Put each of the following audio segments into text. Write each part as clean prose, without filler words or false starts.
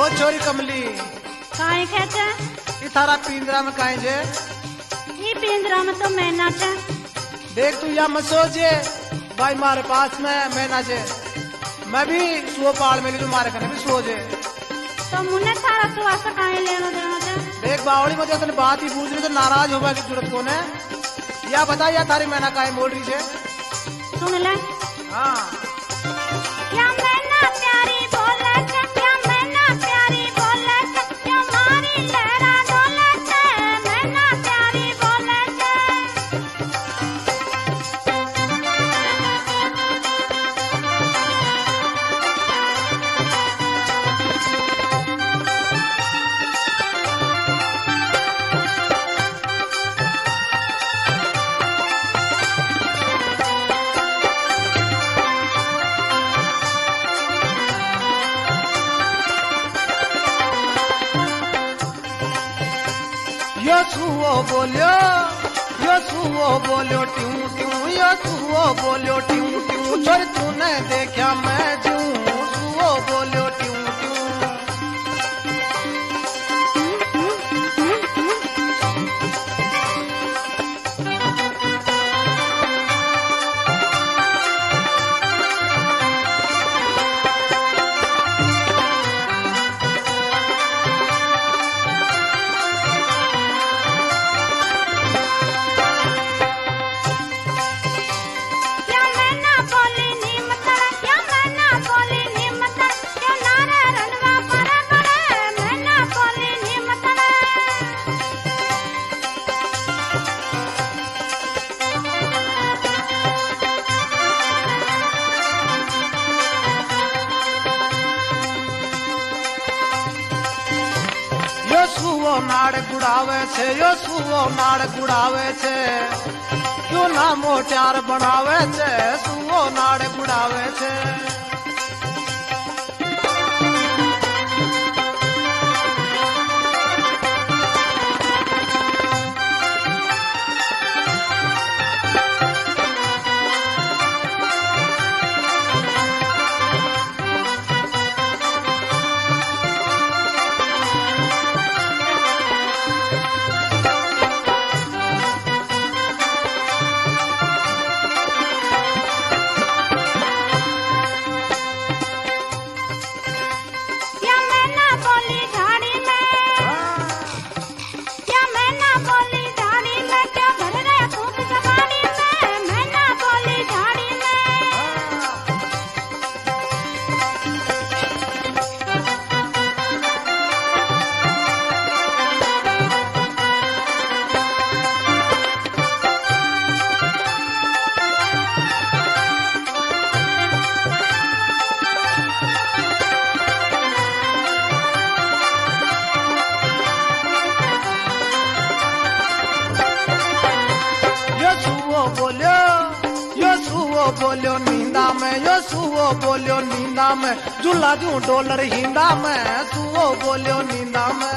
छोरी कमली काहे कहते ये थारा पिंजरा में काहे जे ये पिंजरा में तो मैना छे। देख तू या मत सोचे भाई मारे पास में मैना जे मैं भी सुओ पाल में मारे कने भी सो जे तो मुन्ने थारा तो आशा काहे लेना देना छे। देख बावड़ी में तो बात ही पूछ रही तो नाराज होगा की जरूरत कोने या बता या थारी मैना काहे बोल रही छे। सुन ले हाँ क्या मैना प्यारी बोले छे, क्या मैना प्यारी बोले छे, क्या मारी लहरा डोले छे, मैना प्यारी बोले छे। यो सुओ बोलियो ट्यू ट्यू यो सुओ बोलियो ट्यू ट्यू छोर तूने देखा मैं जूं सुओ बोलियो ट्यू ट्यू। સુઓ નાડ ગુડાવે છે યો સુઓ નાડ ગુડાવે છે ક્યો ના મોટાર બનાવે છે સુઓ નાડ ગુડાવે છે। बोलियो नींदा में यो सुओ बोलियो नींदा में झूला जू डॉलर हिंदा में सुओ बोलियो नींदा में।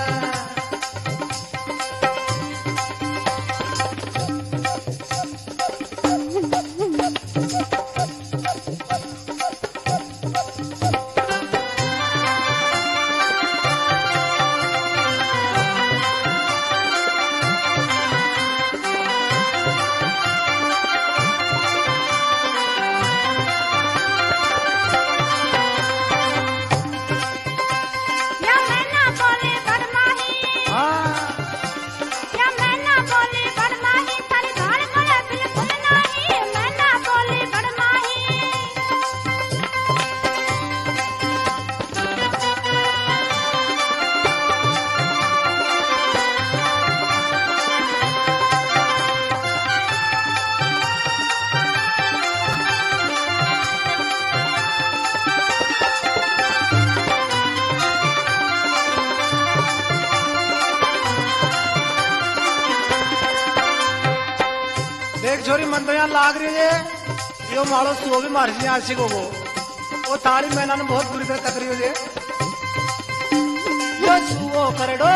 देख छोरी मन तो यहाँ लाग रही है यो मारो सुओ भी मार सी आशिक हो वो थारी मैना ने बहुत बुरी तरह तकरी हो जे यो सुओ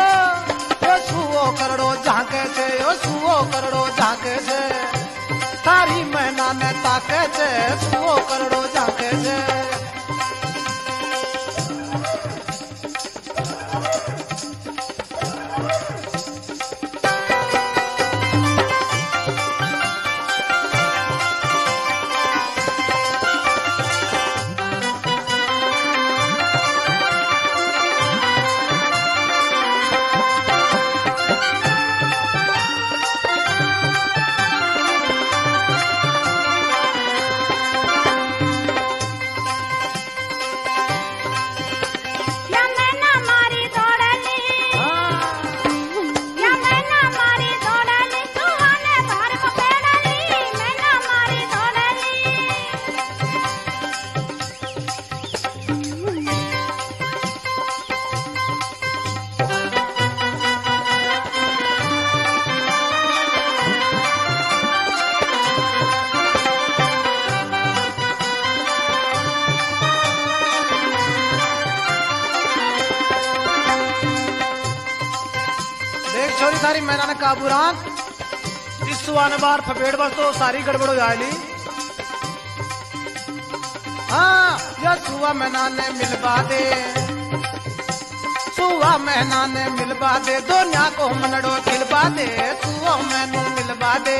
करड़ो झांके छे यो सुओ करड़ो झांके छे थारी मैना ने ताके छे सुओ करड़ो झांके छे। इतनी सारी मैना ने काबूरान इस सुहाने बार फपेड़ बस तो सारी गड़बड़ हो जाएगी। हाँ या सुहा मैना ने मिलवा दे, सुहा मैना ने मिलवा दे, दोनिया को मनड़ो खिलवा दे, सुहा मैनू मिलवा दे।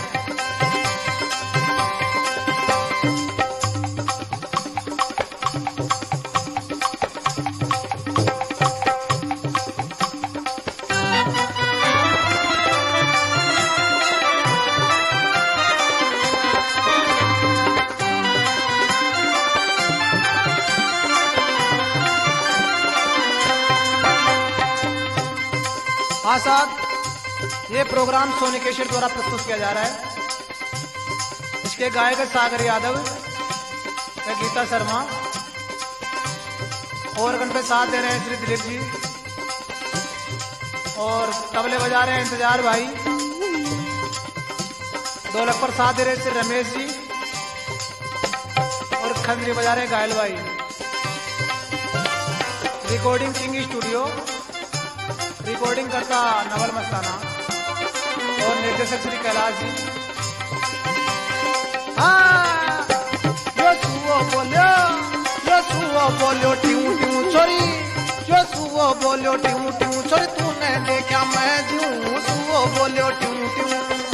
हाँ साहब, ये प्रोग्राम सोनी केशर द्वारा प्रस्तुत किया जा रहा है। इसके गायक सागर यादव, गीता शर्मा, ऑर्गन पे साथ दे रहे हैं श्री दिलीप जी, और तबले बजा रहे हैं इंतजार भाई, ढोलक पर साथ दे रहे हैं श्री रमेश जी, और खंजरी बजा रहे हैं घायल भाई। रिकॉर्डिंग किंग स्टूडियो, रिकॉर्डिंग करता नवल मस्ताना और निर्देशक श्री कैलाश जी। यो बोलो ट्यू ट्यू छोरी, यो सुओ बोलो ट्यू ट्यू छोरी, तूने देखा मैं जूं, सुओ बोलो ट्यू ट्यू।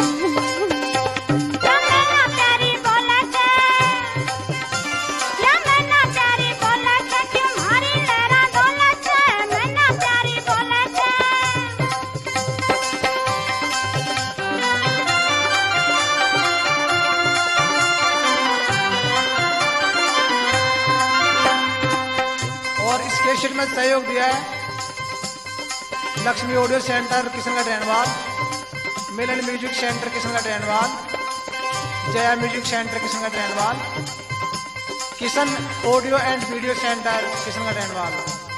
केशर में सहयोग दिया है Lakshmi audio centre Kishangarh Renwal, Milan music centre Kishangarh Renwal, Jaya music centre Kishangarh Renwal, Kishan audio and video centre Kishangarh Renwal.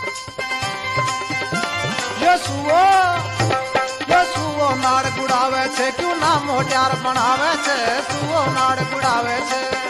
यो सुओ नाड़ गुड़ावे छे, क्यों ना मोटियार बनावे छे, सुओ नाड़ गुड़ावे छे।